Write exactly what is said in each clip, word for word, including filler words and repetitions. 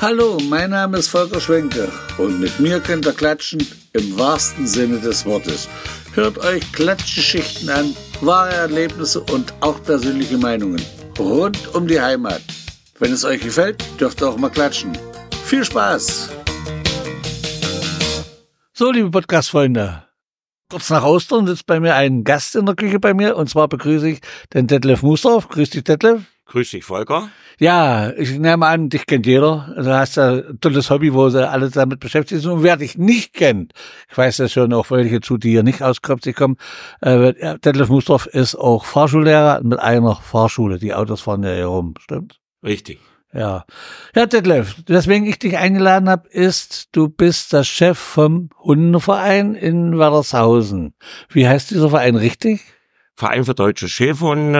Hallo, mein Name ist Volker Schwenke und mit mir könnt ihr klatschen im wahrsten Sinne des Wortes. Hört euch Klatschgeschichten an, wahre Erlebnisse und auch persönliche Meinungen rund um die Heimat. Wenn es euch gefällt, dürft ihr auch mal klatschen. Viel Spaß! So, liebe Podcast-Freunde, kurz nach Ostern sitzt bei mir ein Gast in der Küche bei mir und zwar begrüße ich den Detlef Musdorf. Grüß dich, Detlef. Grüß dich, Volker. Ja, ich nehme an, dich kennt jeder. Also du hast ja ein tolles Hobby, wo sie alle damit beschäftigt sind. Und wer dich nicht kennt, ich weiß das schon auch welche zu, die hier nicht aus Kröpzig kommen, äh, Detlef Musdorf ist auch Fahrschullehrer mit einer Fahrschule. Die Autos fahren ja hier rum, stimmt? Richtig. Ja. Ja, Detlef, weswegen ich dich eingeladen habe, ist, du bist der Chef vom Hundeverein in Werdershausen. Wie heißt dieser Verein richtig? Verein für deutsche Schäferhunde.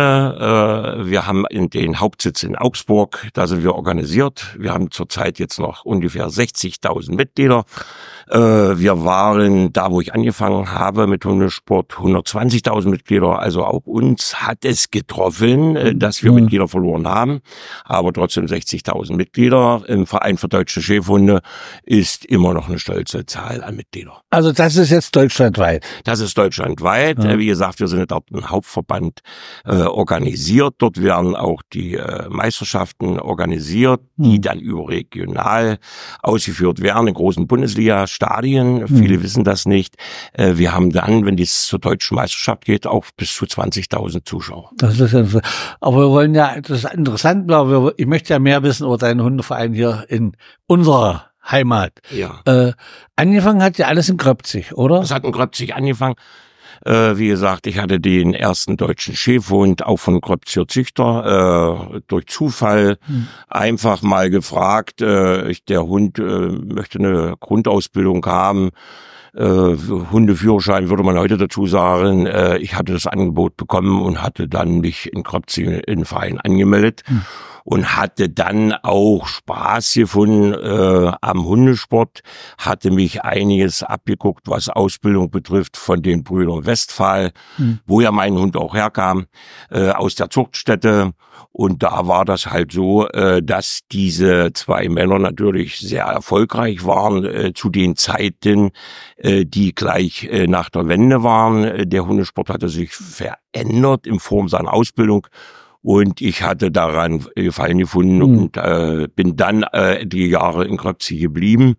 Äh, wir haben in den Hauptsitz in Augsburg, da sind wir organisiert. Wir haben zurzeit jetzt noch ungefähr sechzigtausend Mitglieder. Äh, wir waren, da wo ich angefangen habe mit Hundesport, hundertzwanzigtausend Mitglieder. Also auch uns hat es getroffen, äh, dass wir mhm. Mitglieder verloren haben. Aber trotzdem sechzigtausend Mitglieder im Verein für deutsche Schäferhunde ist immer noch eine stolze Zahl an Mitgliedern. Also das ist jetzt deutschlandweit? Das ist deutschlandweit. Ja. Wie gesagt, wir sind dort ein Hauptverband äh, organisiert. Dort werden auch die äh, Meisterschaften organisiert, die hm. dann überregional ausgeführt werden in großen Bundesliga-Stadien. Hm. Viele wissen das nicht. Äh, wir haben dann, wenn es zur deutschen Meisterschaft geht, auch bis zu zwanzigtausend Zuschauer. Das ist ja, aber wir wollen ja, das ist interessant, glaube ich. Ich möchte ja mehr wissen über deinen Hundeverein hier in unserer Heimat. Ja. Äh, angefangen hat ja alles in Kröpzig, oder? Es hat in Kröpzig angefangen. Äh, wie gesagt, ich hatte den ersten deutschen Schäferhund, auch von Kröpziger Züchter, äh, durch Zufall hm. einfach mal gefragt. Äh, ich, der Hund äh, möchte eine Grundausbildung haben. Äh, Hundeführerschein würde man heute dazu sagen. Äh, ich hatte das Angebot bekommen und hatte dann mich in Kröpzig in den Verein angemeldet. Hm. Und hatte dann auch Spaß gefunden äh, am Hundesport, hatte mich einiges abgeguckt, was Ausbildung betrifft von den Brüdern Westphal, mhm. wo ja mein Hund auch herkam, äh, aus der Zuchtstätte. Und da war das halt so, äh, dass diese zwei Männer natürlich sehr erfolgreich waren äh, zu den Zeiten, äh, die gleich äh, nach der Wende waren. Der Hundesport hatte sich verändert in Form seiner Ausbildung. Und ich hatte daran Gefallen gefunden mhm. und äh, bin dann äh, etliche Jahre in Kröpzig geblieben.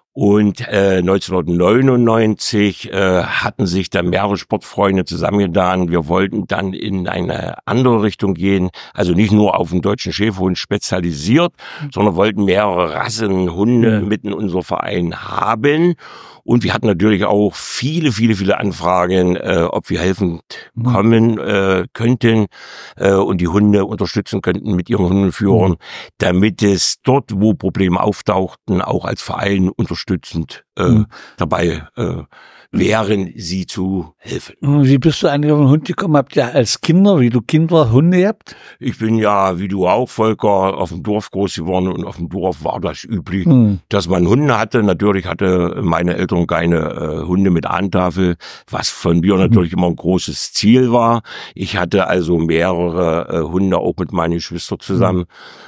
Und äh, neunzehnhundertneunundneunzig äh, hatten sich dann mehrere Sportfreunde zusammengetan. Wir wollten dann in eine andere Richtung gehen, also nicht nur auf den deutschen Schäferhund spezialisiert, mhm. sondern wollten mehrere Rassen Hunde mhm. mit in unser Verein haben. Und wir hatten natürlich auch viele, viele, viele Anfragen, äh, ob wir helfen kommen äh, könnten äh, und die Hunde unterstützen könnten mit ihren Hundeführern, mhm. damit es dort, wo Probleme auftauchten, auch als Verein unterstützend äh, mhm. dabei äh, wären, sie zu helfen. Wie bist du eigentlich auf den Hund gekommen? Habt ihr als Kinder, wie du Kind warst, Hunde gehabt? Ich bin ja, wie du auch, Volker, auf dem Dorf groß geworden und auf dem Dorf war das üblich, hm. dass man Hunde hatte. Natürlich hatte meine Eltern keine äh, Hunde mit Ahntafel, was von mir natürlich hm. immer ein großes Ziel war. Ich hatte also mehrere äh, Hunde, auch mit meinen Geschwistern zusammen. Hm.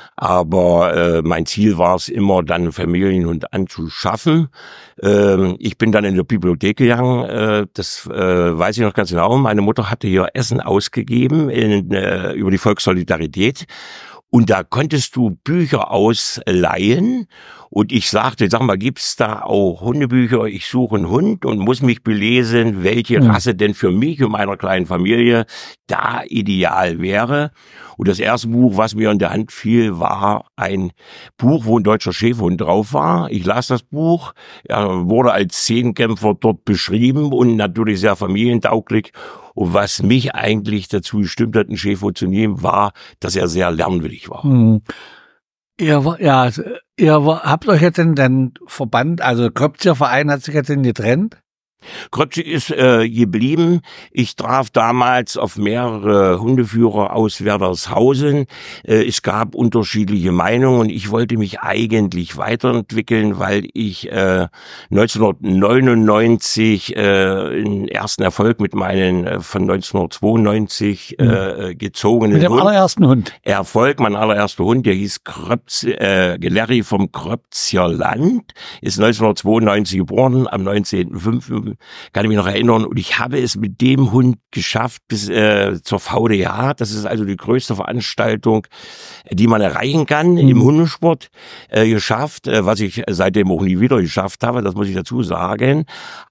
Aber äh, mein Ziel war es immer, dann einen Familienhund anzuschaffen. Ähm, ich bin dann in der Bibliothek gegangen, äh, das äh, weiß ich noch ganz genau. Meine Mutter hatte hier Essen ausgegeben in, äh, über die Volkssolidarität. Und da konntest du Bücher ausleihen. Und ich sagte, sag mal, gibt's da auch Hundebücher? Ich suche einen Hund und muss mich belesen, welche mhm. Rasse denn für mich und meiner kleinen Familie da ideal wäre. Und das erste Buch, was mir in der Hand fiel, war ein Buch, wo ein deutscher Schäferhund drauf war. Ich las das Buch, er wurde als Zehnkämpfer dort beschrieben und natürlich sehr familientauglich. Und was mich eigentlich dazu gestimmt hat, einen Schäferhund zu nehmen, war, dass er sehr lernwillig war. Mhm. Ihr, ja, ihr habt euch jetzt in den Verband, also Kröpziger Verein hat sich jetzt getrennt? Kröpzig ist äh, geblieben. Ich traf damals auf mehrere Hundeführer aus Werdershausen. Äh, es gab unterschiedliche Meinungen und ich wollte mich eigentlich weiterentwickeln, weil ich äh, neunzehnhundertneunundneunzig äh, einen ersten Erfolg mit meinen äh, von neunzehnhundertzweiundneunzig äh, gezogenen Mit dem Hund. allerersten Hund. Erfolg, mein allererster Hund, der hieß Kröpz, äh, Larry vom Kröpzier Land, ist neunzehnhundertzweiundneunzig geboren, am neunzehnten fünften kann ich mich noch erinnern, und ich habe es mit dem Hund geschafft bis äh, zur V D A, das ist also die größte Veranstaltung, die man erreichen kann mhm. im Hundesport, äh, geschafft, äh, was ich seitdem auch nie wieder geschafft habe, das muss ich dazu sagen.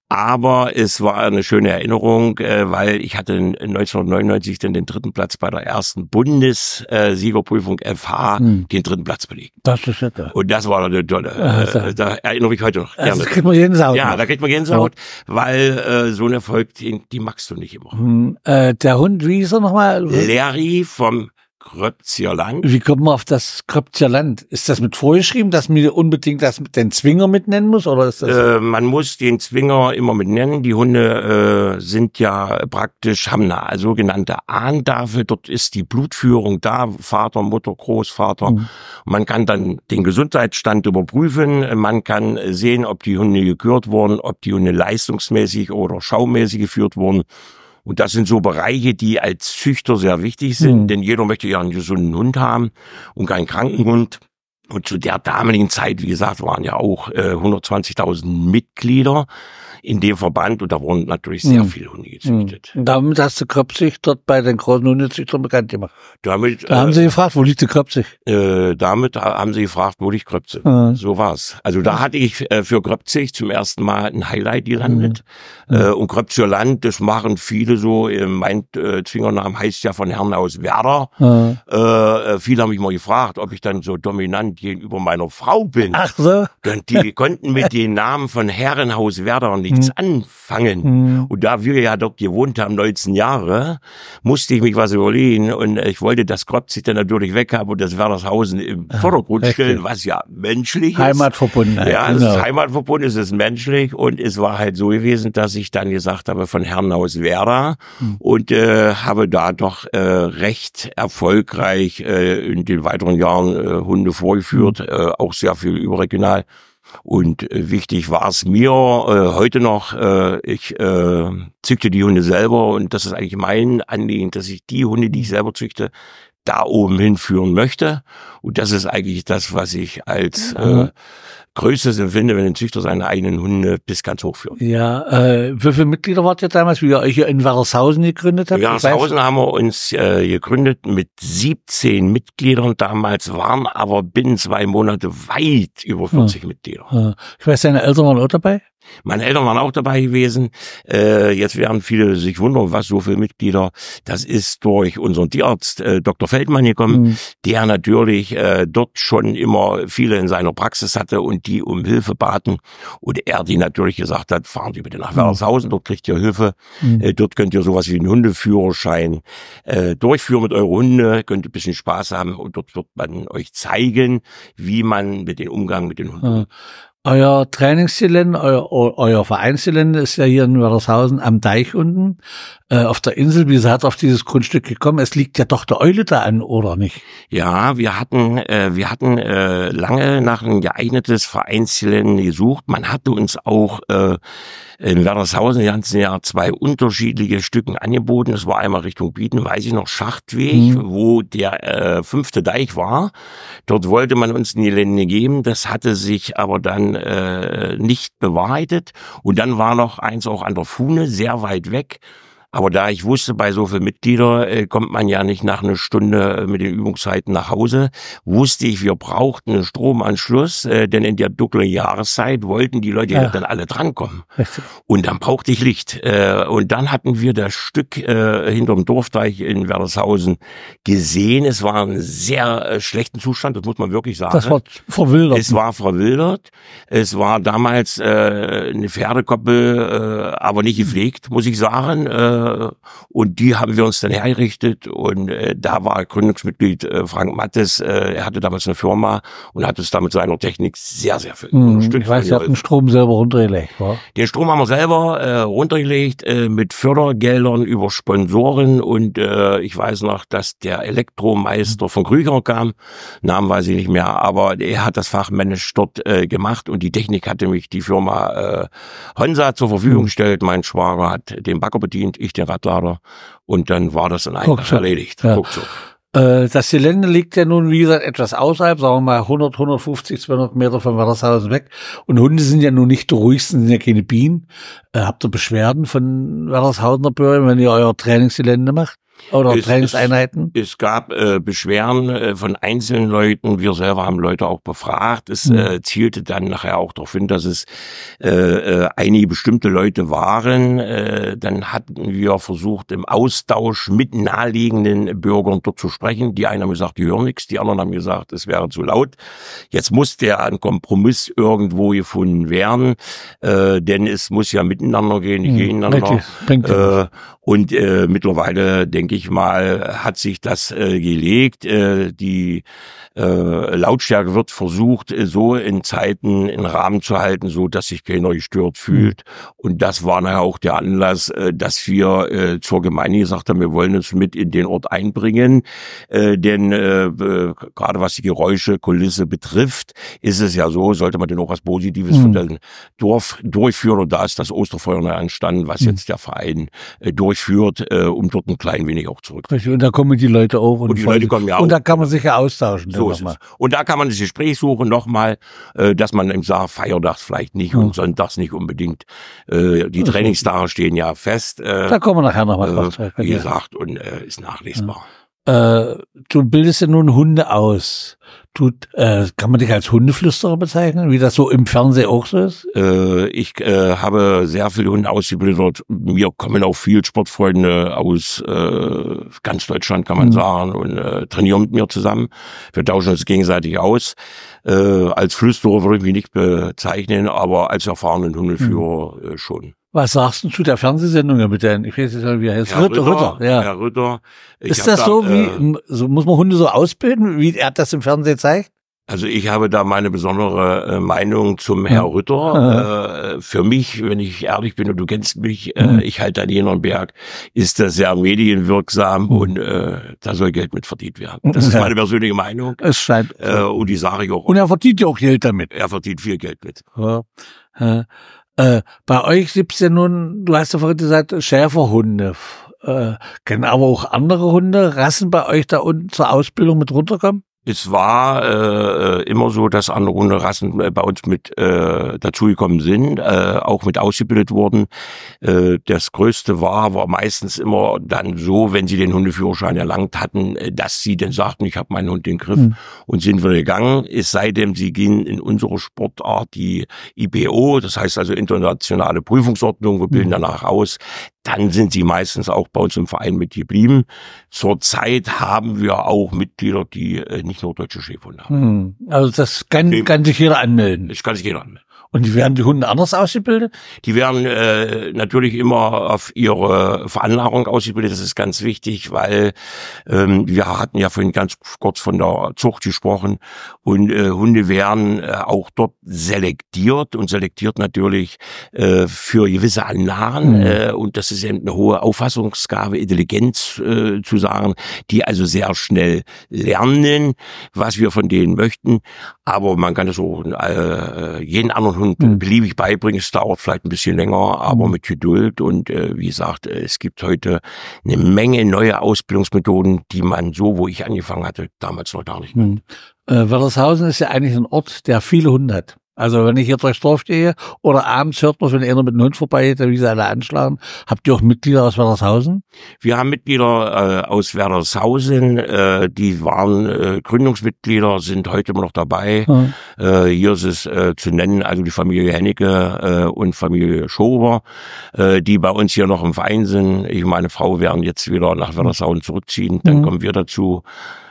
Aber es war eine schöne Erinnerung, äh, weil ich hatte neunzehnhundertneunundneunzig dann den dritten Platz bei der ersten Bundessiegerprüfung F H, hm. den dritten Platz belegt. Das ist ja toll. Und das war eine tolle, also. äh, da erinnere ich heute noch gerne. Also, das kriegt man Gänsehaut. Ja, da kriegt man Gänsehaut, ja. weil äh, so ein Erfolg, die, die magst du nicht immer. Hm, äh, der Hund, wie hieß er nochmal? Larry vom Kröpzier Land. Wie kommt man auf das Kröpzier Land? Ist das mit vorgeschrieben, dass man unbedingt das mit den Zwinger mitnennen muss, oder ist das? Äh, man muss den Zwinger immer mitnennen. Die Hunde äh, sind ja praktisch, haben eine sogenannte Ahntafel. Dort ist die Blutführung da, Vater, Mutter, Großvater. Mhm. Man kann dann den Gesundheitsstand überprüfen. Man kann sehen, ob die Hunde gekürt wurden, ob die Hunde leistungsmäßig oder schaumäßig geführt wurden. Und das sind so Bereiche, die als Züchter sehr wichtig sind, mhm. denn jeder möchte ja einen gesunden Hund haben und keinen kranken Hund. Und zu der damaligen Zeit, wie gesagt, waren ja auch äh, hundertzwanzigtausend Mitglieder in dem Verband, und da wurden natürlich sehr viele Hunde gezüchtet. Und damit hast du Kröpzig dort bei den großen Hundezüchtern bekannt gemacht. Damit, da haben äh, sie gefragt, wo liegt der Kröpzig? Äh, damit haben sie gefragt, wo liegt Kröpzig? Mhm. So war's. Also da hatte ich äh, für Kröpzig zum ersten Mal ein Highlight gelandet. Mhm. Äh, und Kröpzier Land, das machen viele so. Äh, mein äh, Zwingernamen heißt ja von Herrn aus Werder. Mhm. Äh, viele haben mich mal gefragt, ob ich dann so dominant gegenüber meiner Frau bin. Ach so. Denn die konnten mit den Namen von Herrenhaus Werder nichts mhm. anfangen. Mhm. Und da wir ja dort gewohnt haben, neunzehn Jahre, musste ich mich was überlegen, und ich wollte das Kröpzig dann natürlich weg haben und das Werdershausen im Vordergrund ja, stellen, was ja menschlich ist. Heimatverbundenheit. Ja, genau. es ist heimatverbunden, es ist menschlich, und es war halt so gewesen, dass ich dann gesagt habe, von Herrenhaus Werder mhm. und äh, habe da doch äh, recht erfolgreich äh, in den weiteren Jahren äh, Hunde vorgeführt, mhm. äh, auch sehr viel überregional. Und äh, wichtig war es mir äh, heute noch, äh, ich äh, züchte die Hunde selber, und das ist eigentlich mein Anliegen, dass ich die Hunde, die ich selber züchte, da oben hinführen möchte. Und das ist eigentlich das, was ich als äh, Größtes empfinde, wenn ein Züchter seine eigenen Hunde bis ganz hoch führt. Ja, äh, wie viele Mitglieder wart ihr damals, wie ihr euch hier in Werdershausen gegründet habt? In Werdershausen haben wir uns äh, gegründet mit siebzehn Mitgliedern damals, waren aber binnen zwei Monate weit über vierzig ja. Mitglieder. Ja. Ich weiß, deine Eltern waren auch dabei? Meine Eltern waren auch dabei gewesen. Äh, jetzt werden viele sich wundern, was so viele Mitglieder. Das ist durch unseren Tierarzt äh, Doktor Feldmann gekommen, mhm. der natürlich äh, dort schon immer viele in seiner Praxis hatte und die um Hilfe baten. Und er die natürlich gesagt hat, fahren Sie bitte nach Werdershausen, dort kriegt ihr Hilfe. Mhm. Äh, dort könnt ihr sowas wie einen Hundeführerschein äh, durchführen mit euren Hunden, könnt ihr ein bisschen Spaß haben, und dort wird man euch zeigen, wie man mit dem Umgang mit den Hunden. Mhm. Euer Trainingsgelände, euer, euer Vereinsgelände ist ja hier in Werdershausen am Deich unten, äh, auf der Insel. Wie seid ihr auf dieses Grundstück gekommen? Es liegt ja doch der Eule da an, oder nicht? Ja, wir hatten, äh, wir hatten äh, lange nach ein geeignetes Vereinsgelände gesucht. Man hatte uns auch äh, in Werdershausen im ganzen Jahr zwei unterschiedliche Stücken angeboten. Es war einmal Richtung Bieten, weiß ich noch, Schachtweg, mhm. wo der äh, fünfte Deich war. Dort wollte man uns ein Gelände geben. Das hatte sich aber dann äh, nicht bewahrheitet. Und dann war noch eins auch an der Fuhne, sehr weit weg. Aber da ich wusste, bei so vielen Mitgliedern äh, kommt man ja nicht nach einer Stunde mit den Übungszeiten nach Hause, wusste ich, wir brauchten einen Stromanschluss, äh, denn in der dunklen Jahreszeit wollten die Leute ja dann alle drankommen. Und dann brauchte ich Licht. Äh, und dann hatten wir das Stück äh, hinterm Dorfteich in Werdershausen gesehen. Es war in sehr äh, schlechten Zustand, das muss man wirklich sagen. Das war verwildert. Es war verwildert. Es war damals äh, eine Pferdekoppel, äh, aber nicht gepflegt, muss ich sagen. Äh, äh, und die haben wir uns dann hergerichtet und äh, da war Gründungsmitglied äh, Frank Mattes, äh, er hatte damals eine Firma und hat uns da mit seiner Technik sehr, sehr viel hm, unterstützt. Ich weiß, ihr habt den Strom selber runtergelegt, wa? Den Strom haben wir selber äh, runtergelegt äh, mit Fördergeldern über Sponsoren und äh, ich weiß noch, dass der Elektromeister von Krüger kam, Namen weiß ich nicht mehr, aber er hat das fachmännisch dort äh, gemacht und die Technik hatte mich die Firma äh, Honsa zur Verfügung gestellt. Mein Schwager hat den Bagger bedient, ich den Radlader und dann war das dann einfach erledigt. Ja. Das Gelände liegt ja nun, wie gesagt, etwas außerhalb, sagen wir mal hundert, hundertfünfzig, zweihundert Meter von Werdershausen weg. Und Hunde sind ja nun nicht die ruhigsten, sind ja keine Bienen. Äh, habt ihr Beschwerden von Werdershausener Bürgern, wenn ihr euer Trainingsgelände macht? Oder es, Trainingseinheiten? Es, es gab äh, Beschwerden äh, von einzelnen Leuten. Wir selber haben Leute auch befragt. Es mhm. äh, zielte dann nachher auch darauf hin, dass es äh, äh, einige bestimmte Leute waren. Äh, dann hatten wir versucht, im Austausch mit naheliegenden Bürgern dort zu sprechen. Die einen haben gesagt, die hören nichts. Die anderen haben gesagt, es wäre zu laut. Jetzt musste ja ein Kompromiss irgendwo gefunden werden. Äh, denn es muss ja miteinander gehen, nicht mhm. gegeneinander. Äh, und äh, mittlerweile, denke ich mal, hat sich das äh, gelegt. Äh, die äh, Lautstärke wird versucht, äh, so in Zeiten in Rahmen zu halten, so dass sich keiner gestört fühlt. Mhm. Und das war nachher auch der Anlass, äh, dass wir äh, zur Gemeinde gesagt haben, wir wollen uns mit in den Ort einbringen. Äh, denn äh, äh, gerade was die Geräusche, Kulisse betrifft, ist es ja so, sollte man denn auch was Positives mhm. von dem Dorf durchführen. Und da ist das Osterfeuer noch entstanden, was mhm. jetzt der Verein äh, durchführt, äh, um dort ein klein wenig auch zurück. Und da kommen die Leute auch. Und, und die Leute kommen ja auch. Und da kann man sich ja austauschen. So ist es. Und da kann man das Gespräch suchen nochmal, äh, dass man eben sagt, feiertags vielleicht nicht mhm. und sonntags nicht unbedingt. Äh, die Trainingstage stehen ja fest. Äh, da kommen wir nachher nochmal drauf. Äh, wie gesagt, und äh, ist nachlesbar. Ja. Äh, du bildest ja nun Hunde aus. Du, äh, kann man dich als Hundeflüsterer bezeichnen, wie das so im Fernsehen auch so ist? Äh, ich äh, habe sehr viele Hunde ausgebildet. Mir kommen auch viele Sportfreunde aus äh, ganz Deutschland, kann man mhm. sagen, und äh, trainieren mit mir zusammen. Wir tauschen uns gegenseitig aus. Äh, als Flüsterer würde ich mich nicht bezeichnen, aber als erfahrenen Hundeführer mhm. äh, schon. Was sagst du zu der Fernsehsendung mit den, ich weiß nicht, wie er heißt, Herr Ritter, Ritter, ja. Herr Ritter. Ist das so, da, wie, äh, so, muss man Hunde so ausbilden, wie er das im Fernsehen zeigt? Also ich habe da meine besondere äh, Meinung zum Herr Ritter. Äh, für mich, wenn ich ehrlich bin und du kennst mich, äh, mhm. ich halte an Jenernberg, ist das sehr medienwirksam mhm. und äh, da soll Geld mit verdient werden. Das ist meine persönliche Meinung. Es scheint. Äh, und die sage ich auch. Und er verdient ja auch Geld damit. Er verdient viel Geld mit. Ja. Äh, äh, bei euch gibt's ja nun, du hast ja vorhin gesagt, Schäferhunde. Äh, können aber auch andere Hunde, Rassen bei euch da unten zur Ausbildung mit runterkommen? Es war äh, immer so, dass andere Hunderassen äh, bei uns mit äh, dazugekommen sind, äh, auch mit ausgebildet wurden. Äh, das Größte war, war meistens immer dann so, wenn sie den Hundeführerschein erlangt hatten, äh, dass sie dann sagten, ich habe meinen Hund in den Griff mhm. und sind wieder gegangen. Es sei denn, sie gehen in unsere Sportart, die I B O, das heißt also internationale Prüfungsordnung, wir bilden mhm. danach aus. Dann sind sie meistens auch bei uns im Verein mitgeblieben. Zurzeit haben wir auch Mitglieder, die äh, nicht nur deutsche Schäferhunde haben. Hm. Also das kann, nee, kann sich jeder anmelden. Das kann sich jeder anmelden. Und die werden die Hunde anders ausgebildet? Die werden äh, natürlich immer auf ihre Veranlagung ausgebildet. Das ist ganz wichtig, weil ähm, wir hatten ja vorhin ganz kurz von der Zucht gesprochen. Und äh, Hunde werden äh, auch dort selektiert und selektiert natürlich äh, für gewisse Anlagen. Mhm. Äh, und das ist eben eine hohe Auffassungsgabe, Intelligenz äh, zu sagen, die also sehr schnell lernen, was wir von denen möchten. Aber man kann das auch äh, jeden anderen Hund mhm. beliebig beibringen. Es dauert vielleicht ein bisschen länger, aber mhm. mit Geduld. Und äh, wie gesagt, es gibt heute eine Menge neue Ausbildungsmethoden, die man so, wo ich angefangen hatte, damals noch gar nicht mhm. kannte. Äh, Werdershausen ist ja eigentlich ein Ort, der viele Hunde hat. Also wenn ich hier durchs Dorf gehe oder abends hört man, wenn einer mit einem Hund vorbeigeht, wie sie alle anschlagen. Habt ihr auch Mitglieder aus Werdershausen? Wir haben Mitglieder äh, aus Werdershausen, äh, die waren äh, Gründungsmitglieder, sind heute immer noch dabei. Mhm. Äh, hier ist es äh, zu nennen, also die Familie Hennecke äh, und Familie Schober, äh, die bei uns hier noch im Verein sind. Ich und meine Frau werden jetzt wieder nach Werdershausen zurückziehen, dann mhm. kommen wir dazu.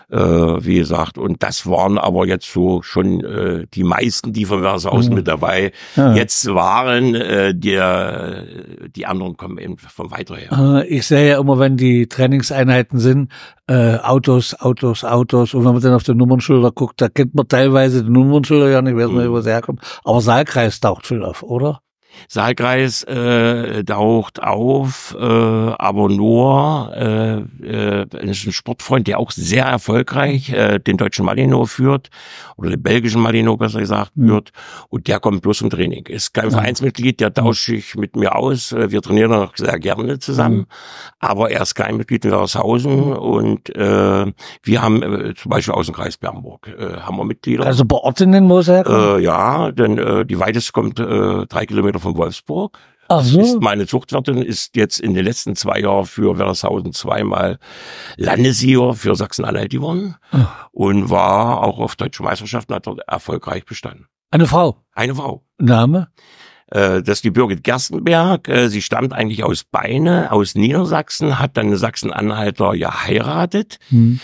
Äh, wie gesagt, und das waren aber jetzt so schon äh, die meisten, die von Werdershausen mhm. mit dabei ja. jetzt waren. Äh, der, die anderen kommen eben von weiter her. Ich sehe ja immer, wenn die Trainingseinheiten sind, äh, Autos, Autos, Autos. Und wenn man dann auf die Nummernschilder guckt, da kennt man teilweise die Nummernschilder ja nicht, weiß man, mhm. wo sie herkommen. Aber Saalkreis taucht viel auf, oder? Saalkreis äh, taucht auf, äh, aber nur, äh, äh, ist ein Sportfreund, der auch sehr erfolgreich äh, den deutschen Malinois führt, oder den belgischen Malinois besser gesagt führt, mhm. und der kommt bloß zum Training. Ist kein ja. Vereinsmitglied, der tauscht sich mit mir aus, wir trainieren auch sehr gerne zusammen, mhm. aber er ist kein Mitglied in Werdershausen und äh, wir haben äh, zum Beispiel aus dem Kreis Bernburg, äh, haben wir Mitglieder. Also bei Ort in den Moser? Äh, ja, denn äh, die weiteste kommt äh, drei Kilometer von Wolfsburg. Ach so. Ist meine Zuchtwirtin, ist jetzt in den letzten zwei Jahren für Werdershausen zweimal Landessieger für Sachsen-Anhalt geworden Ach. und war auch auf deutschen Meisterschaften, hat dort erfolgreich bestanden. Eine Frau? Eine Frau. Name? Das ist die Birgit Gerstenberg. Sie stammt eigentlich aus Beine, aus Niedersachsen, hat dann einen Sachsen-Anhalter geheiratet hm.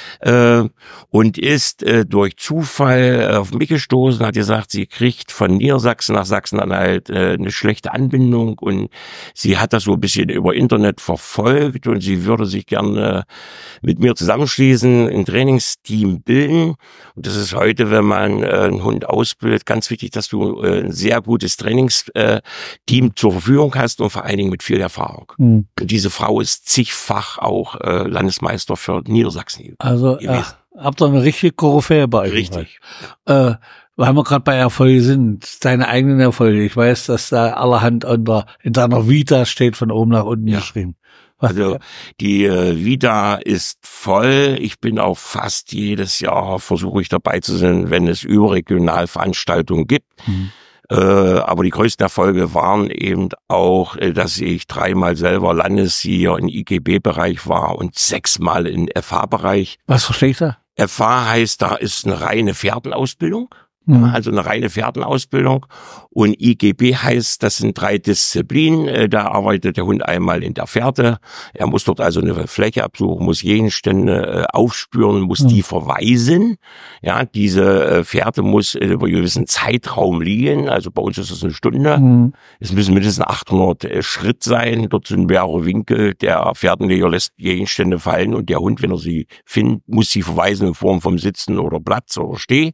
und ist durch Zufall auf mich gestoßen, hat gesagt, sie kriegt von Niedersachsen nach Sachsen-Anhalt eine schlechte Anbindung und sie hat das so ein bisschen über Internet verfolgt und sie würde sich gerne mit mir zusammenschließen, ein Trainingsteam bilden. Und das ist heute, wenn man einen Hund ausbildet, ganz wichtig, dass du ein sehr gutes Trainings Team zur Verfügung hast und vor allen Dingen mit viel Erfahrung. Mhm. Und diese Frau ist zigfach auch äh, Landesmeister für Niedersachsen. Also äh, habt ihr eine richtige Koryphäe bei euch? Richtig. Ja. Äh, weil wir gerade bei Erfolge sind, deine eigenen Erfolge. Ich weiß, dass da allerhand unter, in deiner Vita steht, von oben nach unten ja. geschrieben. Was? Also die äh, Vita ist voll. Ich bin auch fast jedes Jahr, versuche ich dabei zu sein, wenn es überregional Veranstaltungen gibt. Mhm. Äh, aber die größten Erfolge waren eben auch, äh, dass ich dreimal selber Landessieger im I G B-Bereich war und sechsmal im F H-Bereich. Was versteht ihr? F H heißt, da ist eine reine Pferdenausbildung. Mhm. Also eine reine Pferdenausbildung. Und I G B heißt, das sind drei Disziplinen. Da arbeitet der Hund einmal in der Fährte. Er muss dort also eine Fläche absuchen, muss Gegenstände aufspüren, muss mhm. die verweisen. Ja, diese Fährte muss über einen gewissen Zeitraum liegen. Also bei uns ist das eine Stunde. Mhm. Es müssen mindestens achthundert Schritt sein. Dort sind mehrere Winkel. Der Fährtenleger lässt Gegenstände fallen und der Hund, wenn er sie findet, muss sie verweisen in Form vom Sitzen oder Platz oder Steh.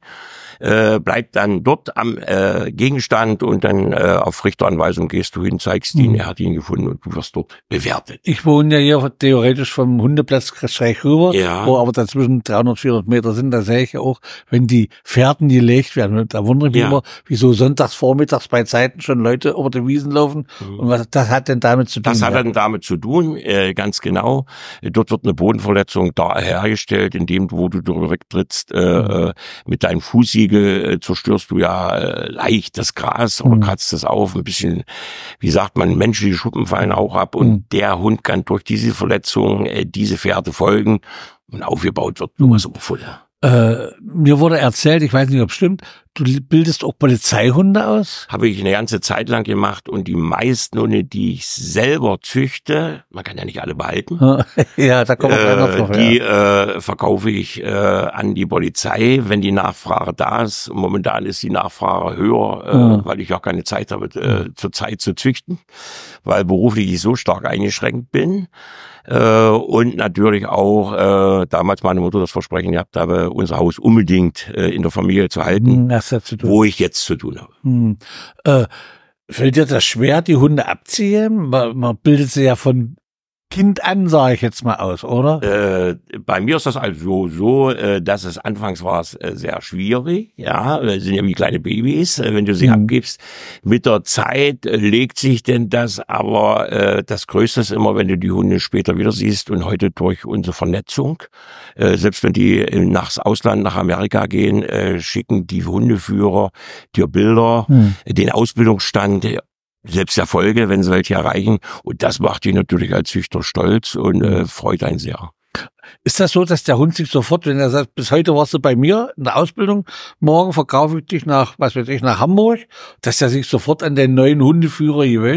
Äh, bleibt dann dort am äh, Gegenstand und dann äh, auf Richteranweisung gehst du hin, zeigst ihn, mhm. er hat ihn gefunden und du wirst dort bewertet. Ich wohne ja hier theoretisch vom Hundeplatz schräg rüber, ja. wo aber dazwischen dreihundert, vierhundert Meter sind, da sehe ich ja auch, wenn die Fährten gelegt werden, da wundere ich mich ja. immer, wieso sonntags vormittags bei Zeiten schon Leute über die Wiesen laufen mhm. und was das hat denn damit zu tun? Das hat ja? dann damit zu tun, äh, ganz genau. Dort wird eine Bodenverletzung da hergestellt, indem du, wo du drüber wegtrittst, äh, mhm. mit deinem Fußsiegel äh, zerstörst du ja äh, leicht das Gras oder mhm. kratzt es auf, ein bisschen, wie sagt man, menschliche Schuppen fallen auch ab und mhm. der Hund kann durch diese Verletzung äh, diese Fährte folgen und aufgebaut wird nur so voll. Äh, mir wurde erzählt, ich weiß nicht, ob es stimmt, du bildest auch Polizeihunde aus? Habe ich eine ganze Zeit lang gemacht und die meisten Hunde, die ich selber züchte, man kann ja nicht alle behalten. Ja, da kommt äh, noch drauf. Die ja. äh, verkaufe ich äh, an die Polizei, wenn die Nachfrage da ist. Momentan ist die Nachfrage höher, äh, ja. weil ich auch keine Zeit habe, äh, zur Zeit zu züchten, weil beruflich ich so stark eingeschränkt bin. Äh, und natürlich auch äh, damals meine Mutter das Versprechen gehabt habe, unser Haus unbedingt äh, in der Familie zu halten, das hat zu tun. Wo ich jetzt zu tun habe. Hm. Äh, fällt dir das schwer, die Hunde abziehen? Man, man bildet sie ja von Kind an, sage ich jetzt mal aus, oder? Äh, bei mir ist das also so, äh, dass es anfangs war es äh, sehr schwierig, ja, wir sind ja wie kleine Babys, äh, wenn du sie mhm. abgibst. Mit der Zeit äh, legt sich denn das, aber äh, das Größte ist immer, wenn du die Hunde später wieder siehst und heute durch unsere Vernetzung, äh, selbst wenn die äh, nachs Ausland, nach Amerika gehen, äh, schicken die Hundeführer dir Bilder, mhm. den Ausbildungsstand, selbst Erfolge, wenn sie welche erreichen. Und das macht ihn natürlich als Züchter stolz und äh, freut einen sehr. Ist das so, dass der Hund sich sofort, wenn er sagt, bis heute warst du bei mir in der Ausbildung, morgen verkaufe ich dich nach, was weiß ich, nach Hamburg, dass er sich sofort an den neuen Hundeführer gewöhnt?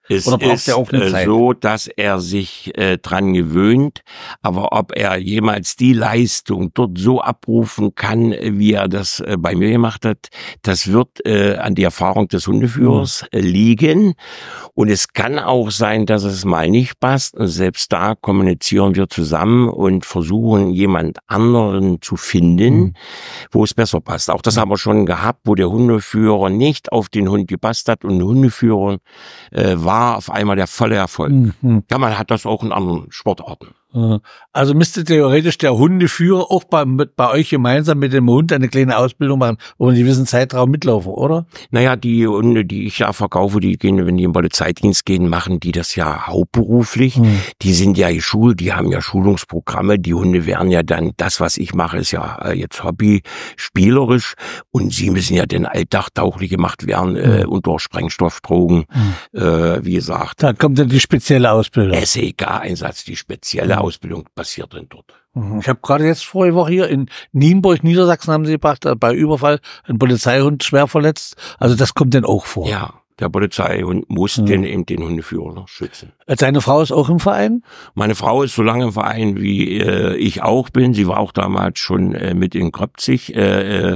Es Oder braucht ist er auch eine äh, Zeit? so, dass er sich äh, dran gewöhnt, aber ob er jemals die Leistung dort so abrufen kann, äh, wie er das äh, bei mir gemacht hat, das wird äh, an die Erfahrung des Hundeführers äh, liegen. Und es kann auch sein, dass es mal nicht passt. Und selbst da kommunizieren wir zusammen und versuchen, jemand anderen zu finden, Mhm. wo es besser passt. Auch das haben wir schon gehabt, wo der Hundeführer nicht auf den Hund gepasst hat und der Hundeführer äh, war auf einmal der volle Erfolg. Mhm. Ja, man hat das auch in anderen Sportarten. Also müsste theoretisch der Hundeführer auch bei, mit, bei euch gemeinsam mit dem Hund eine kleine Ausbildung machen, wo einen gewissen Zeitraum mitlaufen, oder? Naja, die Hunde, die ich ja verkaufe, die gehen, wenn die im Polizeidienst gehen, machen die das ja hauptberuflich. Mhm. Die sind ja geschult, die haben ja Schulungsprogramme. Die Hunde werden ja dann, das, was ich mache, ist ja äh, jetzt Hobby, spielerisch. Und sie müssen ja dann alltagtauglich gemacht werden, äh, unter Sprengstoff, Drogen, Mhm. äh, wie gesagt. Da kommt dann die spezielle Ausbildung. S E K-Einsatz, die spezielle Ausbildung passiert dann dort. Ich habe gerade jetzt vorige Woche hier in Nienburg, Niedersachsen, haben sie gebracht, äh, bei Überfall ein Polizeihund schwer verletzt. Also das kommt dann auch vor. Ja, der Polizeihund muss Ja. den eben den Hundeführer schützen. Deine Frau ist auch im Verein? Meine Frau ist so lange im Verein, wie äh, ich auch bin. Sie war auch damals schon äh, mit in Kröpzig äh, äh,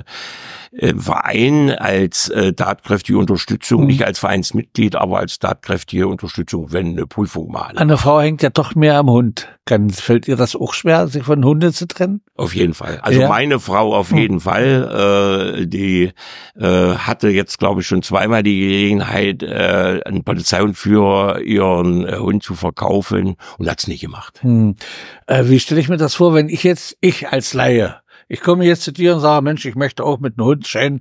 im Verein als äh, tatkräftige Unterstützung, Mhm. nicht als Vereinsmitglied, aber als tatkräftige Unterstützung, wenn eine Prüfung mal An der Frau hängt ja doch mehr am Hund. Kann, fällt ihr das auch schwer, sich von Hunden zu trennen? Auf jeden Fall. Also Ja. meine Frau auf jeden Fall. Äh, die äh, hatte jetzt, glaube ich, schon zweimal die Gelegenheit, äh, einen Polizeihund für ihren äh, Hund zu verkaufen und hat's nicht gemacht. Hm. Äh, wie stelle ich mir das vor, wenn ich jetzt, ich als Laie, ich komme jetzt zu dir und sage, Mensch, ich möchte auch mit einem Hund schälen,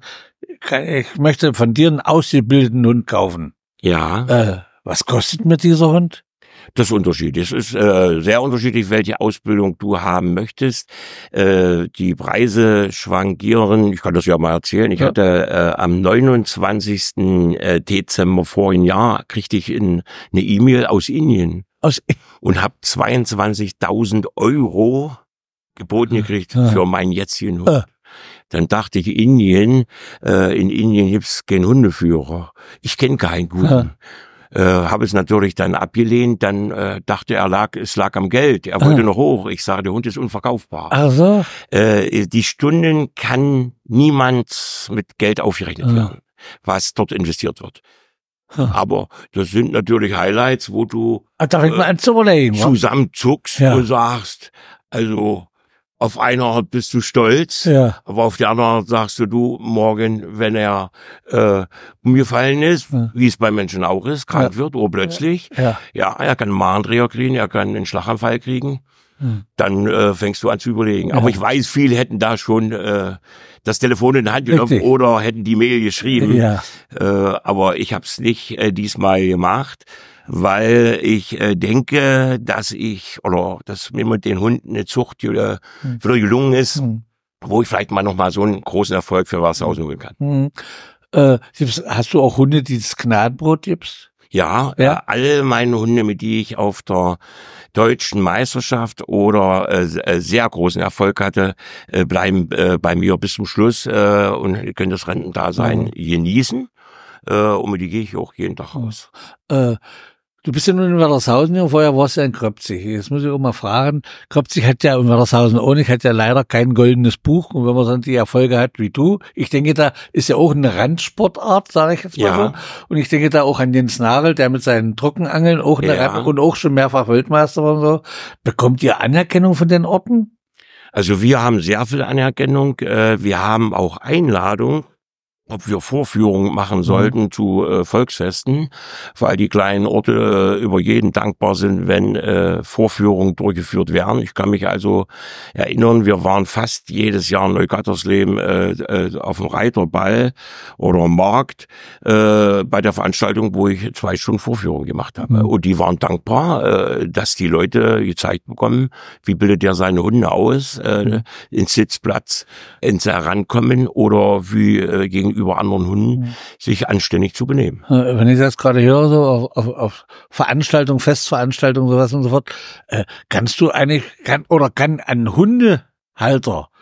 ich möchte von dir einen ausgebildeten Hund kaufen. Ja. Äh, was kostet mir dieser Hund? Das ist unterschiedlich. Es ist äh, sehr unterschiedlich, welche Ausbildung du haben möchtest. Äh, die Preise schwankieren. Ich kann das ja mal erzählen. Ich Ja. hatte äh, am neunundzwanzigsten äh, Dezember vorigen Jahr kriegte ich in, eine E-Mail aus Indien Aus, und habe zweiundzwanzigtausend Euro geboten gekriegt Ja. für meinen jetzigen Hund. Ja. Dann dachte ich, Indien, äh, in Indien gibt's keinen Hundeführer. Ich kenne keinen guten. Äh, habe es natürlich dann abgelehnt, dann äh, dachte er, lag, es lag am Geld. Er wollte Ah. noch hoch. Ich sage, der Hund ist unverkaufbar. also, Äh, die Stunden kann niemand mit Geld aufgerechnet Ah. werden, was dort investiert wird. Ah. Aber das sind natürlich Highlights, wo du da fängt man an zu überlegen. wa? zusammenzuckst Ja. und sagst, also auf einer Art bist du stolz, Ja. aber auf der anderen Art sagst du, du, morgen, wenn er äh, umgefallen ist, Ja. wie es bei Menschen auch ist, krank Ja. wird oder plötzlich, Ja. ja, er kann einen Magendreher kriegen, er kann einen Schlaganfall kriegen, Hm. dann äh, fängst du an zu überlegen. Ja. Aber ich weiß, viele hätten da schon äh, das Telefon in die Hand genommen Richtig. oder hätten die Mail geschrieben. Ja. Äh, aber ich habe es nicht äh, diesmal gemacht, weil ich äh, denke, dass ich oder dass mir mit den Hunden eine Zucht äh, Hm. wieder gelungen ist, Hm. wo ich vielleicht mal noch mal so einen großen Erfolg für was ausholen kann. Hm. Äh, gibt's- hast du auch Hunde, die das Gnadenbrot gibst? Ja, Ja. Äh, all meine Hunde, mit die ich auf der deutschen Meisterschaft oder äh, äh, sehr großen Erfolg hatte, äh, bleiben äh, bei mir bis zum Schluss äh, und können das Rentendasein Mhm. genießen. Äh, und mit die gehe ich auch jeden Tag raus. Äh, du bist ja nun in Werdershausen hier, vorher warst du ja in Kröpzig. Jetzt muss ich auch mal fragen, Kröpzig hat ja, und Werdershausen auch nicht, hat ja leider kein goldenes Buch. Und wenn man dann die Erfolge hat wie du, ich denke, da ist ja auch eine Randsportart, sage ich jetzt mal Ja. so. Und ich denke da auch an Jens Nagel, der mit seinen Trockenangeln auch eine Ja. Rand und auch schon mehrfach Weltmeister war und so. Bekommt ihr Anerkennung von den Orten? Also wir haben sehr viel Anerkennung. Äh, wir haben auch Einladung, ob wir Vorführungen machen sollten zu äh, Volksfesten, weil die kleinen Orte äh, über jeden dankbar sind, wenn äh, Vorführungen durchgeführt werden. Ich kann mich also erinnern, wir waren fast jedes Jahr in Neugattersleben äh, äh, auf dem Reiterball oder am Markt äh, bei der Veranstaltung, wo ich zwei Stunden Vorführung gemacht habe. Mhm. Und die waren dankbar, äh, dass die Leute gezeigt bekommen, wie bildet der seine Hunde aus, äh, Mhm. ins Sitzplatz, ins Herankommen oder wie äh, gegenüber anderen Hunden Mhm. sich anständig zu benehmen. Äh, Wenn ich das gerade höre, so auf, auf, auf Veranstaltungen, Festveranstaltungen, sowas und so fort, äh, kannst du eigentlich, kann, oder kann ein Hundehalter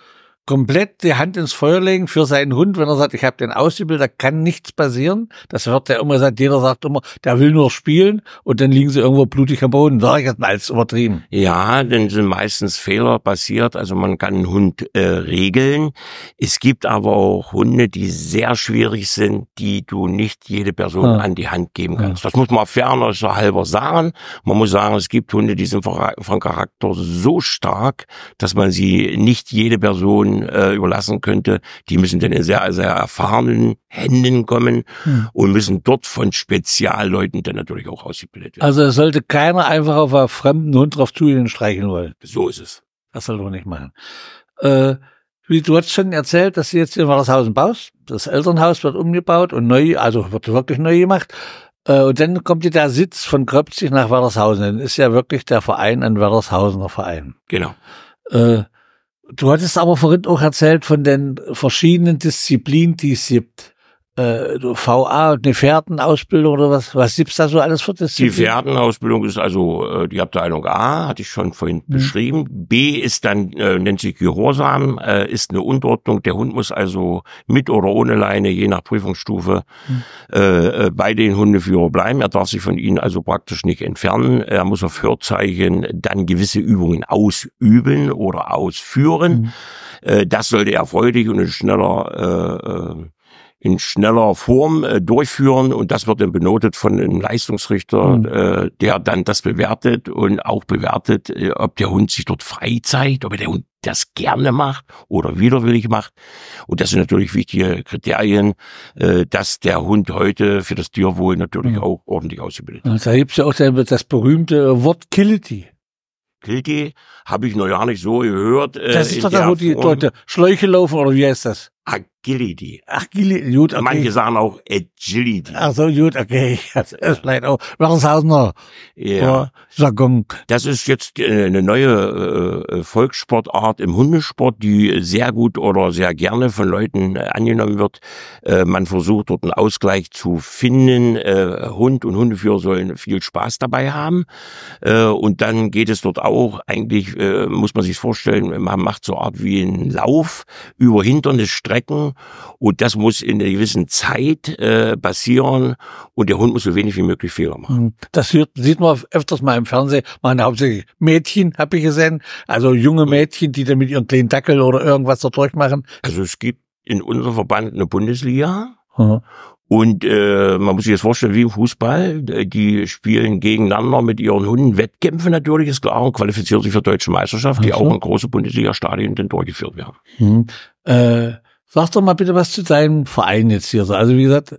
komplett die Hand ins Feuer legen für seinen Hund, wenn er sagt, ich habe den ausgebildet, da kann nichts passieren. Das wird ja immer gesagt, jeder sagt immer, der will nur spielen und dann liegen sie irgendwo blutig am Boden. Da ist alles übertrieben. Ja, dann sind meistens Fehler passiert. Also man kann einen Hund äh, regeln. Es gibt aber auch Hunde, die sehr schwierig sind, die du nicht jede Person ja. an die Hand geben kannst. Ja. Das muss man ferner so halber sagen. Man muss sagen, es gibt Hunde, die sind von Charakter so stark, dass man sie nicht jede Person äh, überlassen könnte. Die müssen dann in sehr, sehr erfahrenen Händen kommen hm. und müssen dort von Spezialleuten dann natürlich auch ausgebildet werden. Also es sollte keiner einfach auf einen fremden Hund drauf zu ihn streichen wollen. So ist es. Das soll man nicht machen. Äh, wie du hast schon erzählt, dass du jetzt in Wallershausen baust. Das Elternhaus wird umgebaut und neu, also wird wirklich neu gemacht. Äh, und dann kommt dir der Sitz von Kröpzig nach Wallershausen. Dann ist ja wirklich der Verein ein Wallershausener Verein. Genau. Äh, Du hattest aber vorhin auch erzählt von den verschiedenen Disziplinen, die es gibt. Äh, V A, eine Pferdenausbildung oder was? Was gibt's da so alles für Disziplinen? Die Pferdenausbildung ist also äh, die Abteilung A, hatte ich schon vorhin mhm. beschrieben. B ist dann, äh, nennt sich Gehorsam, äh, ist eine Unterordnung. Der Hund muss also mit oder ohne Leine, je nach Prüfungsstufe, mhm. äh, bei den Hundeführer bleiben. Er darf sich von ihnen also praktisch nicht entfernen. Er muss auf Hörzeichen dann gewisse Übungen ausüben oder ausführen. Mhm. Äh, das sollte er freudig und in schneller äh, in schneller Form äh, durchführen und das wird dann benotet von einem Leistungsrichter, mhm. äh, der dann das bewertet und auch bewertet, äh, ob der Hund sich dort frei zeigt, ob der Hund das gerne macht oder widerwillig macht. Und das sind natürlich wichtige Kriterien, äh, dass der Hund heute für das Tierwohl natürlich mhm. auch ordentlich ausgebildet ist. Da gibt's ja auch das berühmte Wort Agility. Agility habe ich noch gar nicht so gehört. Äh, das ist doch da, wo die Leute Schläuche laufen, oder wie heißt das? Agility. Agility, gut, okay. Manche sagen auch Agility. Ach so, gut, okay. Das ist vielleicht auch Wallershausener ja. Jargon. Das ist jetzt eine neue äh, Volkssportart im Hundesport, die sehr gut oder sehr gerne von Leuten äh, angenommen wird. Äh, man versucht dort einen Ausgleich zu finden. Äh, Hund und Hundeführer sollen viel Spaß dabei haben. Äh, und dann geht es dort auch, eigentlich äh, muss man sich vorstellen, man macht so eine Art wie einen Lauf über hinterne Strecken. Und das muss in einer gewissen Zeit äh, passieren und der Hund muss so wenig wie möglich Fehler machen. Das sieht man öfters mal im Fernsehen. Man hauptsächlich Mädchen, habe ich gesehen, also junge Mädchen, die dann mit ihren kleinen Dackel oder irgendwas da durchmachen. Also es gibt in unserem Verband eine Bundesliga. Mhm. Und äh, man muss sich das vorstellen wie im Fußball. Die spielen gegeneinander mit ihren Hunden Wettkämpfe natürlich, ist klar, und qualifizieren sich für deutsche Meisterschaft, die also. auch in große Bundesliga-Stadien dann durchgeführt werden. Mhm. Äh, sag doch mal bitte was zu deinem Verein jetzt hier. Also wie gesagt,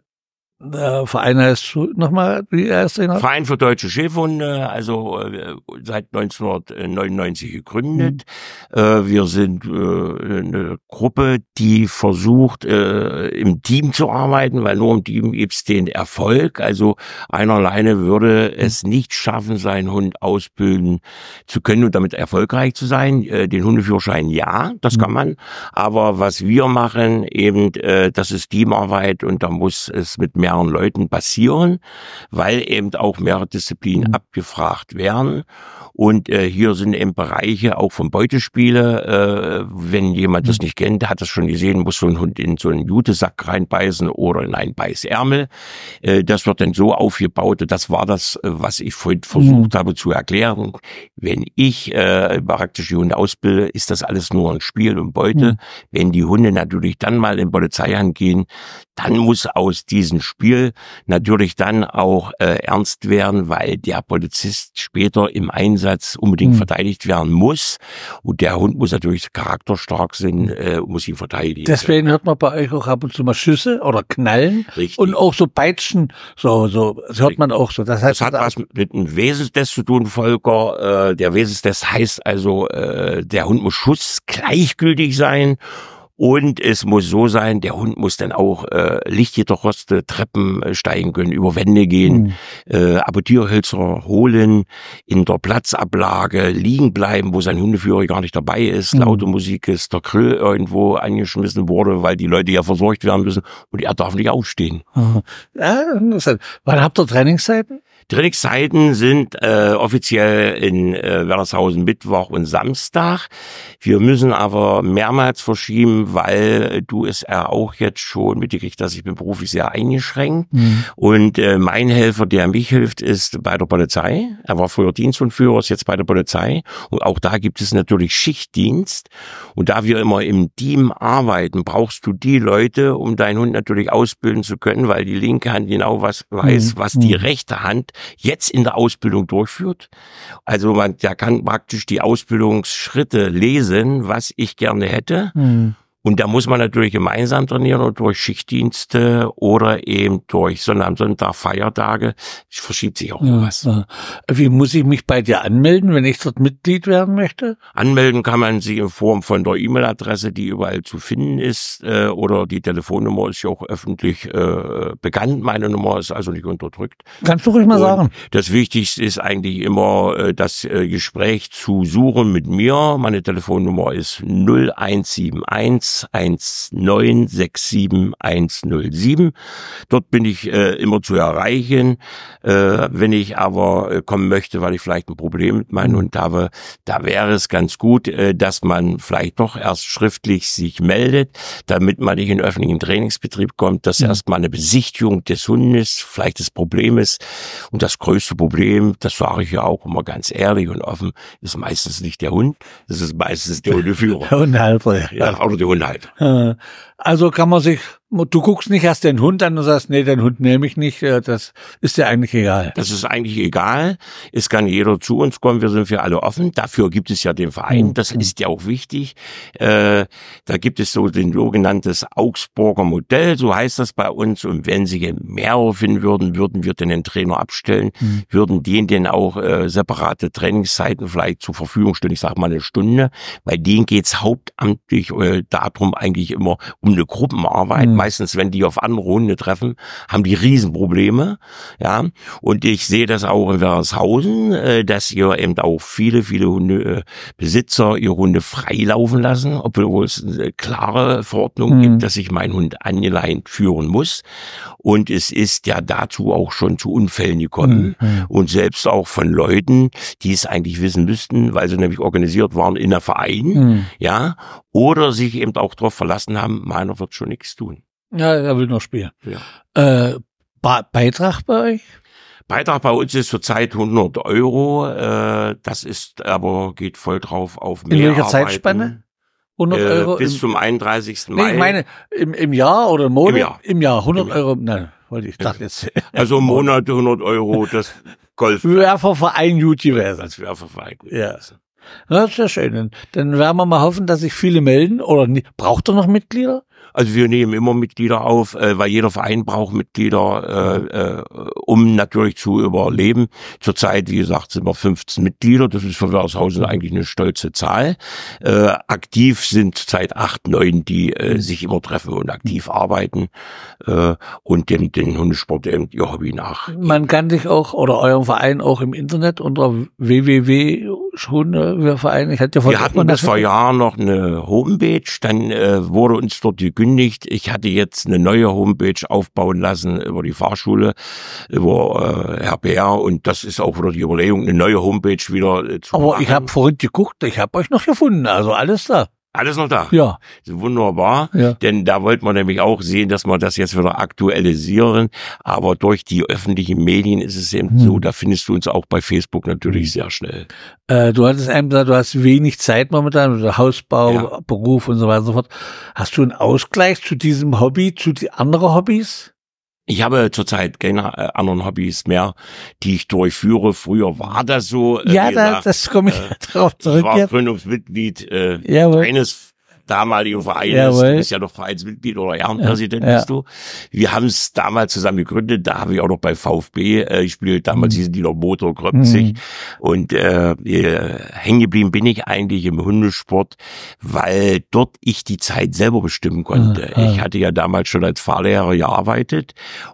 der Verein heißt nochmal, wie heißt der? Verein für deutsche Schäferhunde, also äh, seit neunzehnhundertneunundneunzig gegründet. Mhm. Äh, wir sind äh, eine Gruppe, die versucht, äh, im Team zu arbeiten, weil nur im Team gibt's den Erfolg. Also einer alleine würde es nicht schaffen, seinen Hund ausbilden zu können und damit erfolgreich zu sein. Äh, den Hundeführerschein, ja, das mhm. kann man. Aber was wir machen, eben, äh, das ist Teamarbeit und da muss es mit mehr Leuten passieren, weil eben auch mehrere Disziplinen mhm. abgefragt werden. Und äh, hier sind eben Bereiche auch von Beutespiele. Äh, wenn jemand mhm. das nicht kennt, hat das schon gesehen, muss so ein Hund in so einen Jutesack reinbeißen oder in einen Beißärmel. Äh, das wird dann so aufgebaut. Und das war das, was ich vorhin versucht mhm. habe zu erklären. Wenn ich äh, praktisch die Hunde ausbilde, ist das alles nur ein Spiel und Beute. Mhm. Wenn die Hunde natürlich dann mal in Polizeihand gehen, dann muss aus diesem Spiel natürlich dann auch äh, ernst werden, weil der Polizist später im Einsatz unbedingt mhm. verteidigt werden muss. Und der Hund muss natürlich charakterstark sein, äh, muss ihn verteidigen. Deswegen hört man bei euch auch ab und zu mal Schüsse oder Knallen. Richtig. Und auch so Peitschen, so, so, das hört Richtig. Man auch so. Das heißt, das hat was mit einem Wesenstest zu tun, Volker. Äh, der Wesenstest heißt also, äh, der Hund muss schussgleichgültig sein. Und es muss so sein, der Hund muss dann auch äh, Lichtgitterroste, Treppen äh, steigen können, über Wände gehen, mhm. äh, Apportierhölzer holen, in der Platzablage liegen bleiben, wo sein Hundeführer gar nicht dabei ist, mhm. laute Musik ist, der Grill irgendwo angeschmissen wurde, weil die Leute ja versorgt werden müssen und er darf nicht aufstehen. Mhm. Ja, wann habt ihr Trainingszeiten? Trainingszeiten sind äh, offiziell in äh, Werdershausen Mittwoch und Samstag. Wir müssen aber mehrmals verschieben, weil du es ja auch jetzt schon mitgekriegt hast, ich bin beruflich sehr eingeschränkt. Mhm. Und äh, mein Helfer, der mich hilft, ist bei der Polizei. Er war früher Diensthundführer, ist jetzt bei der Polizei. Und auch da gibt es natürlich Schichtdienst. Und da wir immer im Team arbeiten, brauchst du die Leute, um deinen Hund natürlich ausbilden zu können, weil die linke Hand genau was weiß, mhm. was die rechte Hand jetzt in der Ausbildung durchführt. Also man, der kann praktisch die Ausbildungsschritte lesen, was ich gerne hätte. Mhm. Und da muss man natürlich gemeinsam trainieren und durch Schichtdienste oder eben durch Sonntag, am Sonntag, Feiertage. Es verschiebt sich auch ja, was. Ja. Wie muss ich mich bei dir anmelden, wenn ich dort Mitglied werden möchte? Anmelden kann man sich in Form von der E-Mail-Adresse, die überall zu finden ist, äh, oder die Telefonnummer ist ja auch öffentlich äh, bekannt. Meine Nummer ist also nicht unterdrückt. Kannst du ruhig mal und sagen. Das Wichtigste ist eigentlich immer äh, das äh, Gespräch zu suchen mit mir. Meine Telefonnummer ist null eins sieben eins eins neun sechs sieben eins null sieben. Dort bin ich äh, immer zu erreichen. Äh, wenn ich aber äh, kommen möchte, weil ich vielleicht ein Problem mit meinem Hund habe, da wäre es ganz gut, äh, dass man vielleicht doch erst schriftlich sich meldet, damit man nicht in den öffentlichen Trainingsbetrieb kommt, dass mhm. erstmal eine Besichtigung des Hundes vielleicht das Problem ist. Und das größte Problem, das sage ich ja auch immer ganz ehrlich und offen, ist meistens nicht der Hund, das ist meistens der Hundeführer. Der Hundehalter. Ja, oder der Hundehalter. Also kann man sich, du guckst nicht erst den Hund an und sagst, nee, den Hund nehme ich nicht, das ist dir eigentlich egal. Das ist eigentlich egal. Es kann jeder zu uns kommen, wir sind für alle offen. Dafür gibt es ja den Verein, das ist ja auch wichtig. Äh, da gibt es so den sogenanntes Augsburger Modell, so heißt das bei uns. Und wenn Sie mehrere finden würden, würden wir den Trainer abstellen, mhm. würden denen denn auch äh, separate Trainingszeiten vielleicht zur Verfügung stellen. Ich sage mal eine Stunde. Bei denen geht's hauptamtlich äh, darum eigentlich immer um eine Gruppenarbeit. Mhm. Meistens, wenn die auf andere Hunde treffen, haben die Riesenprobleme. Ja, und ich sehe das auch in Werdershausen, äh, dass hier eben auch viele, viele Hundebesitzer ihre Hunde freilaufen lassen, obwohl es eine klare Verordnung mhm. gibt, dass ich meinen Hund angeleint führen muss. Und es ist ja dazu auch schon zu Unfällen gekommen. Mhm. Und selbst auch von Leuten, die es eigentlich wissen müssten, weil sie nämlich organisiert waren in einer Verein, mhm. ja, oder sich eben auch darauf verlassen haben, meiner wird schon nichts tun. Ja, er will noch spielen. Ja. Äh, Be- Beitrag bei euch? Beitrag bei uns ist zurzeit hundert Euro. Äh, das ist aber, geht voll drauf auf mehr In welcher Arbeiten. Zeitspanne? hundert Euro? Äh, bis im, zum einunddreißigsten Mai. Nee, ich meine, im, im Jahr oder im Monat? Im Jahr. Im Jahr, hundert Im Jahr. Euro, nein, wollte ich, dachte jetzt. Also im Monat hundert Euro, das Golf. Werferverein gut gewesen. Als Werferverein. Ja. Das ist ja schön. Dann werden wir mal hoffen, dass sich viele melden. Oder nicht. Braucht ihr noch Mitglieder? Also wir nehmen immer Mitglieder auf, äh, weil jeder Verein braucht Mitglieder, äh, äh, um natürlich zu überleben. Zurzeit, wie gesagt, sind wir fünfzehn Mitglieder. Das ist für Werdershausen eigentlich eine stolze Zahl. Äh, aktiv sind zurzeit acht, neun, die äh, sich immer treffen und aktiv arbeiten äh, und den, den Hundesport eben ihr Hobby nach. Man kann dich auch, oder euren Verein auch im Internet unter w w w Hundeverein. Ich hatte ja wir hatten bis vor Jahren noch eine Homepage, dann äh, wurde uns dort gekündigt. Ich hatte jetzt eine neue Homepage aufbauen lassen über die Fahrschule, über äh, Herr Bär, und das ist auch wieder die Überlegung, eine neue Homepage wieder äh, zu Aber machen. Ich habe vorhin geguckt, ich habe euch noch gefunden, also alles da. Alles noch da? Ja. Wunderbar, ja. Denn da wollten wir nämlich auch sehen, dass wir das jetzt wieder aktualisieren, aber durch die öffentlichen Medien ist es eben hm. so, da findest du uns auch bei Facebook natürlich sehr schnell. Äh, du hattest einem gesagt, du hast wenig Zeit momentan, also Hausbau, ja. Beruf und so weiter und so fort. Hast du einen Ausgleich zu diesem Hobby, zu die anderen Hobbys? Ich habe zurzeit keine äh, anderen Hobbys mehr, die ich durchführe. Früher war das so. Äh, ja, da, gesagt, das komme ich äh, drauf zurück. Ich war Gründungsmitglied äh, eines damaligen Vereins. Jawohl. Du bist ja noch Vereinsmitglied oder Ehrenpräsident, ja, bist du. Wir haben es damals zusammen gegründet. Da habe ich auch noch bei VfB äh, gespielt. Damals mhm. hießen die noch Motor Kröpzig. Mhm. Und äh, äh, hängen geblieben bin ich eigentlich im Hundesport, weil dort ich die Zeit selber bestimmen konnte. Mhm. Ich hatte ja damals schon als Fahrlehrer gearbeitet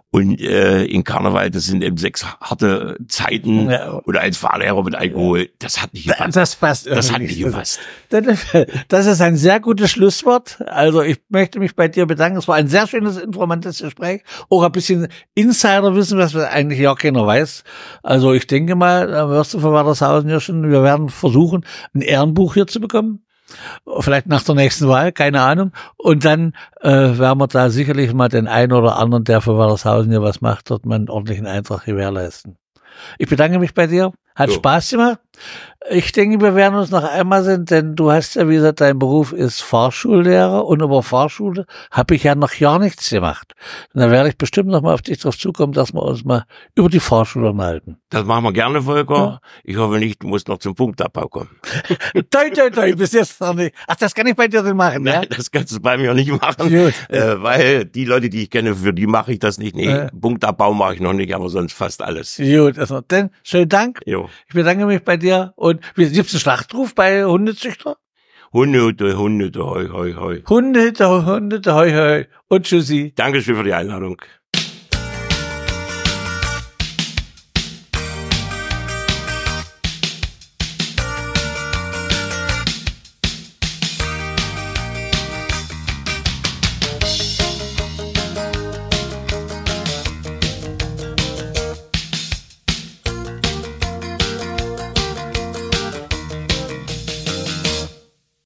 Und äh, in Karneval, das sind eben sechs harte Zeiten Ja. oder als Fahrlehrer mit Alkohol, das hat nicht gepasst. Das passt. Das hat irgendwie nicht gepasst. Das ist ein sehr gutes Schlusswort. Also ich möchte mich bei dir bedanken. Es war ein sehr schönes, informantes Gespräch. Auch ein bisschen Insiderwissen, was eigentlich ja keiner weiß. Also ich denke mal, da wirst du von Waltershausen ja schon, wir werden versuchen, ein Ehrenbuch hier zu bekommen. Vielleicht nach der nächsten Wahl, keine Ahnung. Und dann äh, werden wir da sicherlich mal den einen oder anderen, der für Waltershausen hier was macht, dort mal einen ordentlichen Eintrag gewährleisten. Ich bedanke mich bei dir. Hat So. Spaß gemacht. Ich denke, wir werden uns noch einmal sehen, denn du hast ja, wie gesagt, dein Beruf ist Fahrschullehrer und über Fahrschule habe ich ja noch gar nichts gemacht. Und da werde ich bestimmt noch mal auf dich drauf zukommen, dass wir uns mal über die Fahrschule unterhalten. Das machen wir gerne, Volker. Ja. Ich hoffe nicht, du musst noch zum Punktabbau kommen. toi, toi, toi, bis jetzt noch nicht. Ach, das kann ich bei dir denn machen, ja? Nein, das kannst du bei mir nicht machen, Gut. äh, weil die Leute, die ich kenne, für die mache ich das nicht. Nee, Äh. Punktabbau mache ich noch nicht, aber sonst fast alles. Gut, also, dann schönen Dank. Jo. Ich bedanke mich bei dir. Und gibt es einen Schlachtruf bei Hundezüchter? Hunde, Hunde, Hunde, hoi, hoi, hoi. Hunde, Hunde, hoi, hoi. Und tschüssi. Dankeschön für die Einladung.